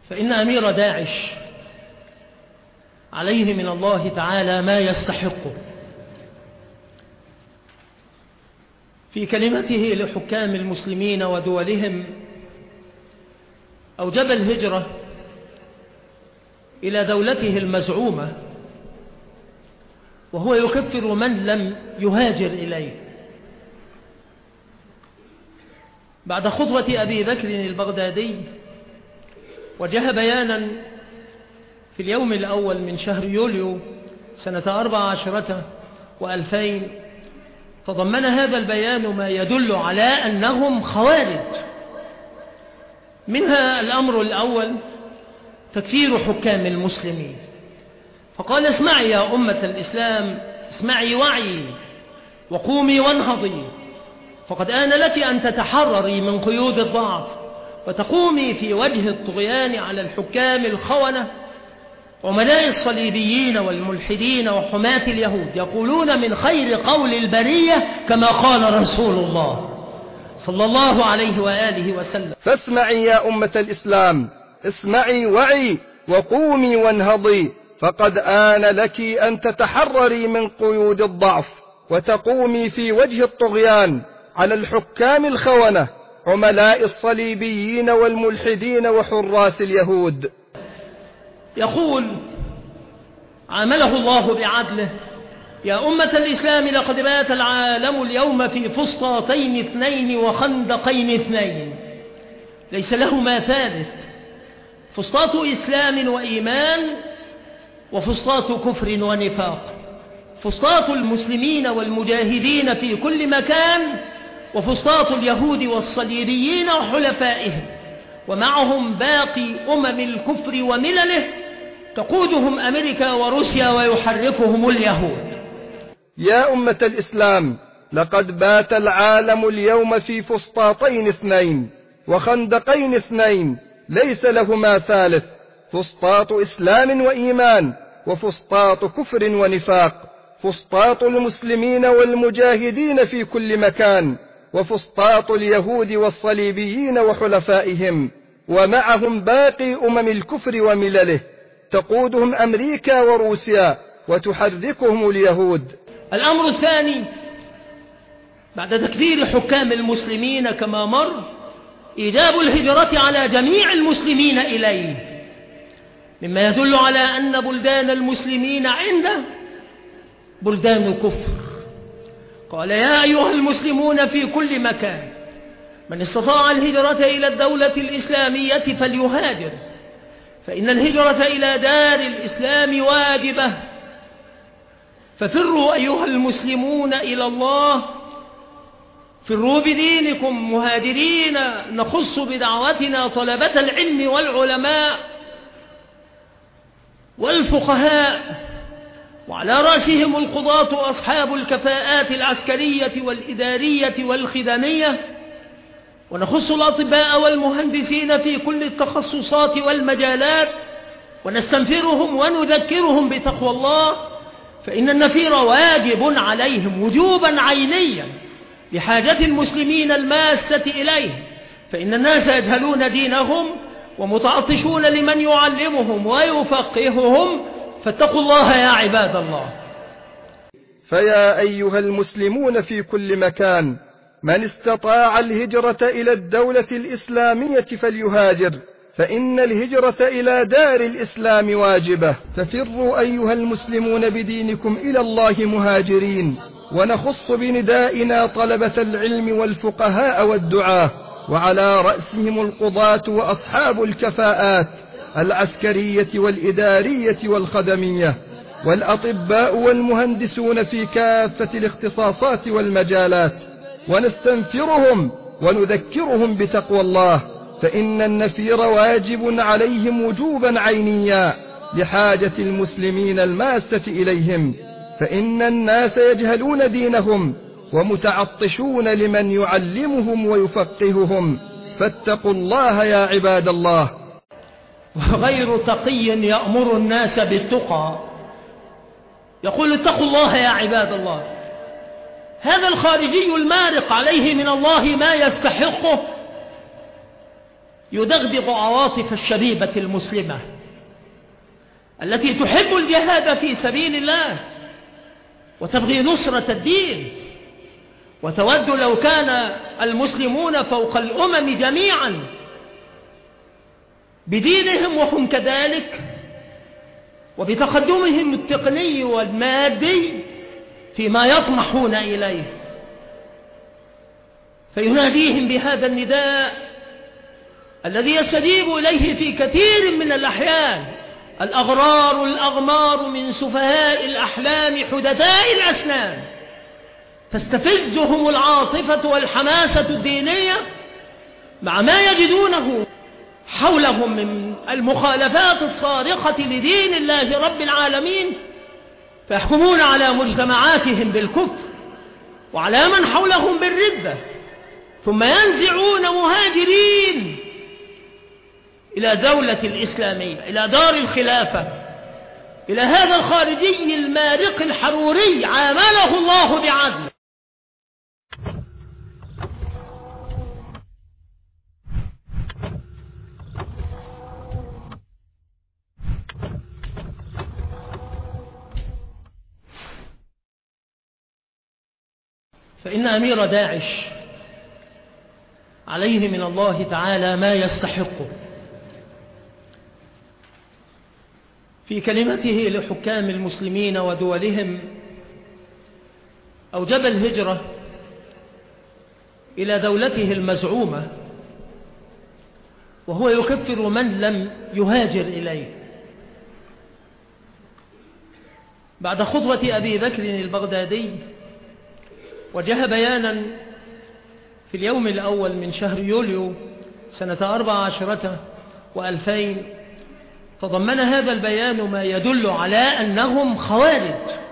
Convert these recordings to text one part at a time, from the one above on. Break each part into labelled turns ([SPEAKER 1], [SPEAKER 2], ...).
[SPEAKER 1] فإن أمير داعش عليه من الله تعالى ما يستحقه. في كلمته لحكام المسلمين ودولهم أوجب الهجرة إلى دولته المزعومة، وهو يكفر من لم يهاجر إليه. بعد خطوة أبي بكر البغدادي وجه بيانا في اليوم الأول من شهر يوليو سنة 14 و2000، تضمن هذا البيان ما يدل على أنهم خوارج. منها الأمر الأول تكفير حكام المسلمين، فقال: اسمعي يا أمة الإسلام، اسمعي وعي وقومي وانهضي، فقد آن لك أن تتحرري من قيود الضعف وتقومي في وجه الطغيان على الحكام الخونة عملاء الصليبيين والملحدين وحماة اليهود، يقولون من خير قول البرية كما قال رسول الله صلى الله عليه وآله وسلم.
[SPEAKER 2] فاسمعي يا أمة الإسلام، اسمعي وعي وقومي وانهضي، فقد آن لك أن تتحرري من قيود الضعف وتقومي في وجه الطغيان على الحكام الخونة عملاء الصليبيين والملحدين وحراس اليهود.
[SPEAKER 1] يقول: عامله الله بعدله: يا أمة الإسلام، لقد بات العالم اليوم في فسطاطين اثنين وخندقين اثنين ليس لهما ثالث، فسطاط إسلام وإيمان وفسطاط كفر ونفاق، فسطاط المسلمين والمجاهدين في كل مكان وفسطاط اليهود والصليبيين وحلفائهم، ومعهم باقي الكفر وملله تقودهم أمريكا وروسيا ويحركهم اليهود.
[SPEAKER 2] يا أمة الإسلام، لقد بات العالم اليوم في فسطاطين اثنين وخندقين اثنين ليس لهما ثالث، فسطاط إسلام وإيمان وفسطاط كفر ونفاق، فسطاط المسلمين والمجاهدين في كل مكان وفسطاط اليهود والصليبيين وحلفائهم، ومعهم باقي الكفر وملله تقودهم أمريكا وروسيا وتحركهم اليهود.
[SPEAKER 1] الأمر الثاني بعد تكفير حكام المسلمين كما مر إيجاب الهجرة على جميع المسلمين إليه، مما يدل على أن بلدان المسلمين عنده بلدان كفر. قال: يا أيها المسلمون في كل مكان، من استطاع الهجرة إلى الدولة الإسلامية فليهاجر، فإن الهجرة إلى دار الإسلام واجبة. ففروا أيها المسلمون إلى الله، فروا بدينكم مهاجرين، نخص بدعوتنا طلبة العلم والعلماء والفقهاء، وعلى رأسهم القضاة أصحاب الكفاءات العسكرية والإدارية والخدمية، ونخص الأطباء والمهندسين في كل التخصصات والمجالات، ونستنفرهم ونذكرهم بتقوى الله، فإن النفير واجب عليهم وجوبا عينيا لحاجة المسلمين الماسة إليه، فإن الناس يجهلون دينهم ومتعطشون لمن يعلمهم ويفقههم، فاتقوا الله يا عباد الله.
[SPEAKER 2] فيا أيها المسلمون في كل مكان، من استطاع الهجرة إلى الدولة الإسلامية فليهاجر، فإن الهجرة إلى دار الإسلام واجبة. ففروا أيها المسلمون بدينكم إلى الله مهاجرين، ونخص بندائنا طلبة العلم والفقهاء والدعاة، وعلى رأسهم القضاة وأصحاب الكفاءات العسكرية والإدارية والخدمية، والأطباء والمهندسون في كافة الاختصاصات والمجالات، ونستنفرهم ونذكرهم بتقوى الله، فإن النفير واجب عليهم وجوبا عينيا لحاجة المسلمين الماسة إليهم، فإن الناس يجهلون دينهم ومتعطشون لمن يعلمهم ويفقههم، فاتقوا الله يا عباد الله.
[SPEAKER 1] وغير تقي يأمر الناس بالتقى، يقول: اتقوا الله يا عباد الله. هذا الخارجي المارق عليه من الله ما يستحقه، يدغدغ عواطف الشبيبة المسلمة التي تحب الجهاد في سبيل الله وتبغي نصرة الدين وتود لو كان المسلمون فوق الأمم جميعا بدينهم وهم كذلك وبتقدمهم التقني والمادي فيما يطمحون إليه، فيناديهم بهذا النداء الذي يستجيب إليه في كثير من الأحيان الأغرار الأغمار من سفهاء الأحلام حدثاء الأسنان، تستفزهم العاطفة والحماسة الدينية مع ما يجدونه حولهم من المخالفات الصارخة لدين الله رب العالمين، فيحكمون على مجتمعاتهم بالكفر وعلى من حولهم بالردة، ثم ينزعون مهاجرين إلى دولة الإسلامية، إلى دار الخلافة، إلى هذا الخارجي المارق الحروري عامله الله بعدل. فإن أمير داعش عليه من الله تعالى ما يستحقه في كلمته لحكام المسلمين ودولهم، أوجب الهجرة إلى دولته المزعومة وهو يكفر من لم يهاجر إليه. بعد خطوة أبي بكر البغدادي وجه بيانا في اليوم الأول من شهر يوليو سنة 14 و2000 تضمن هذا البيان ما يدل على أنهم خوارج،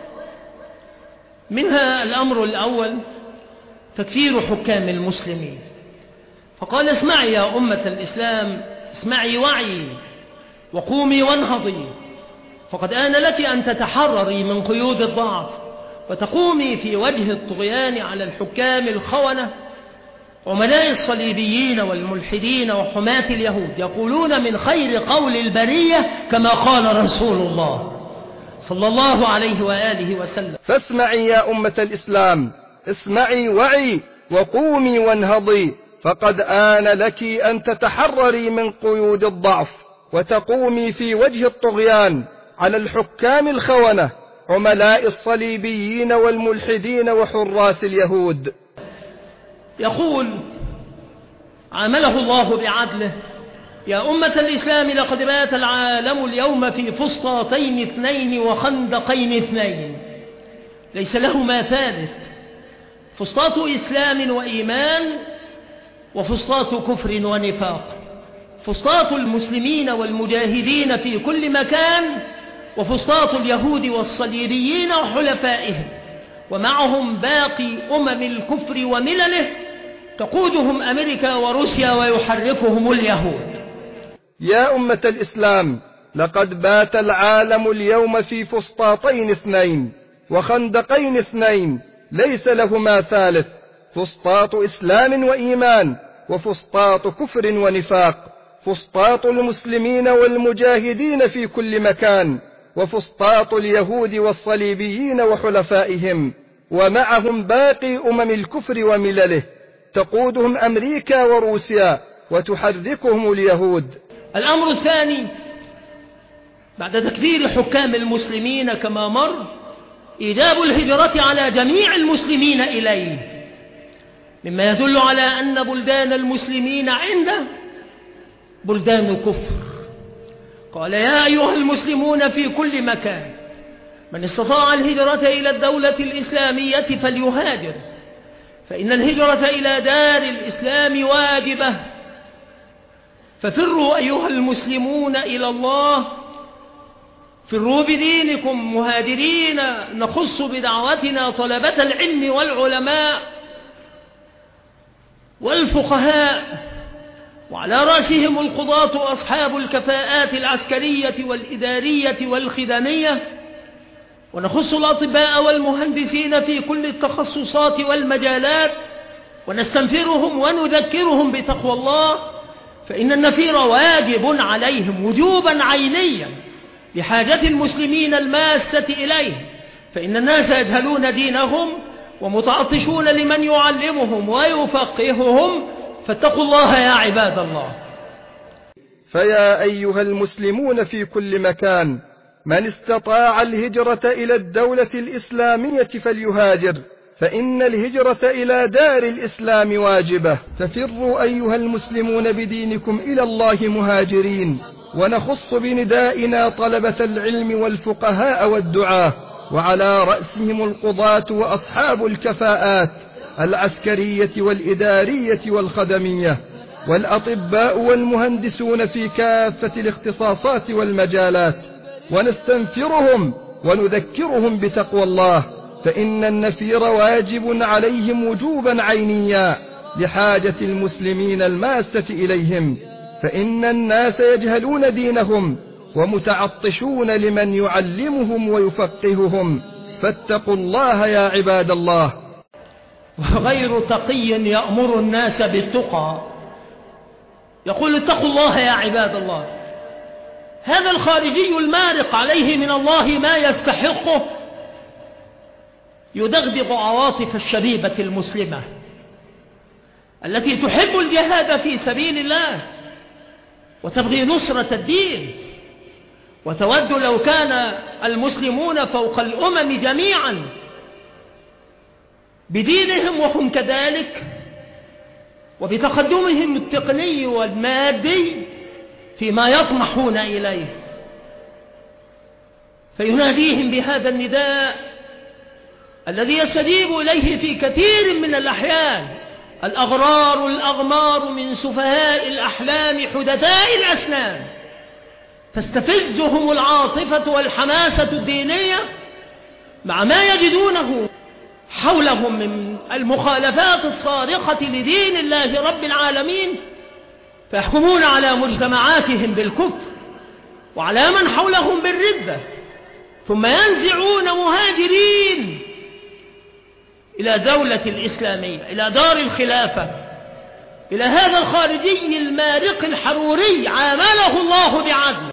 [SPEAKER 1] منها الأمر الأول تكفير حكام المسلمين، فقال: اسمعي يا أمة الإسلام، اسمعي وعي وقومي وانهضي، فقد آن لك أن تتحرري من قيود الضعف وتقومي في وجه الطغيان على الحكام الخونة عملاء الصليبيين والملحدين وحماة اليهود، يقولون من خير قول البرية كما قال رسول الله صلى الله عليه وآله وسلم.
[SPEAKER 2] فاسمعي يا أمة الإسلام، اسمعي وعي وقومي وانهضي، فقد آن لك أن تتحرري من قيود الضعف وتقومي في وجه الطغيان على الحكام الخونة عملاء الصليبيين والملحدين وحراس اليهود.
[SPEAKER 1] يقول عامله الله بعدله: يا أمة الإسلام، لقد بات العالم اليوم في فسطاطين اثنين وخندقين اثنين ليس لهما ثالث، فسطاط إسلام وإيمان وفسطاط كفر ونفاق، فسطاط المسلمين والمجاهدين في كل مكان وفسطاط اليهود والصليبيين وحلفائهم، ومعهم باقي أمم الكفر وملله تقودهم أمريكا وروسيا ويحركهم اليهود.
[SPEAKER 2] يا أمة الإسلام، لقد بات العالم اليوم في فسطاطين اثنين وخندقين اثنين ليس لهما ثالث، فسطاط إسلام وإيمان وفسطاط كفر ونفاق، فسطاط المسلمين والمجاهدين في كل مكان وفسطاط اليهود والصليبيين وحلفائهم، ومعهم باقي أمم الكفر وملله تقودهم أمريكا وروسيا وتحركهم اليهود.
[SPEAKER 1] الأمر الثاني بعد تكفير حكام المسلمين كما مر إيجاب الهجرة على جميع المسلمين إليه، مما يدل على أن بلدان المسلمين عنده بلدان كفر. قال: يا أيها المسلمون في كل مكان، من استطاع الهجرة إلى الدولة الإسلامية فليهاجر، فإن الهجرة إلى دار الإسلام واجبة، ففروا أيها المسلمون إلى الله، فروا بدينكم مهاجرين، نخص بدعوتنا طلبة العلم والعلماء والفقهاء، وعلى رأسهم القضاة وأصحاب الكفاءات العسكرية والإدارية والخدمية، ونخص الأطباء والمهندسين في كل التخصصات والمجالات، ونستنفرهم ونذكرهم بتقوى الله، فإن النفير واجب عليهم وجوبا عينيا لحاجة المسلمين الماسة إليه، فإن الناس يجهلون دينهم ومتعطشون لمن يعلمهم ويفقههم، فاتقوا الله يا عباد الله.
[SPEAKER 2] فيا أيها المسلمون في كل مكان، من استطاع الهجرة إلى الدولة الإسلامية فليهاجر، فإن الهجرة إلى دار الإسلام واجبة. ففروا أيها المسلمون بدينكم إلى الله مهاجرين، ونخص بندائنا طلبة العلم والفقهاء والدعاة، وعلى رأسهم القضاة وأصحاب الكفاءات العسكرية والإدارية والخدمية، والأطباء والمهندسون في كافة الاختصاصات والمجالات، ونستنفرهم ونذكرهم بتقوى الله، فإن النفير واجب عليهم وجوبا عينيا لحاجة المسلمين الماسة إليهم، فإن الناس يجهلون دينهم ومتعطشون لمن يعلمهم ويفقههم، فاتقوا الله يا عباد الله.
[SPEAKER 1] وغير تقي يأمر الناس بالتقى، يقول اتقوا الله يا عباد الله. هذا الخارجي المارق عليه من الله ما يستحقه يدغدغ عواطف الشبيبة المسلمة التي تحب الجهاد في سبيل الله وتبغي نصرة الدين، وتود لو كان المسلمون فوق الأمم جميعا بدينهم وهم كذلك، وبتقدمهم التقني والمادي فيما يطمحون إليه، فيناديهم بهذا النداء الذي يستجيب إليه في كثير من الأحيان الأغرار الأغمار من سفهاء الأحلام حدثاء الأسنان، تستفزهم العاطفة والحماسة الدينية مع ما يجدونه حولهم من المخالفات الصارخة لدين الله رب العالمين، فيحكمون على مجتمعاتهم بالكفر وعلى من حولهم بالردة، ثم ينزعون مهاجرين إلى دولة الإسلامية، إلى دار الخلافة، إلى هذا الخارجي المارق الحروري عامله الله بعدل،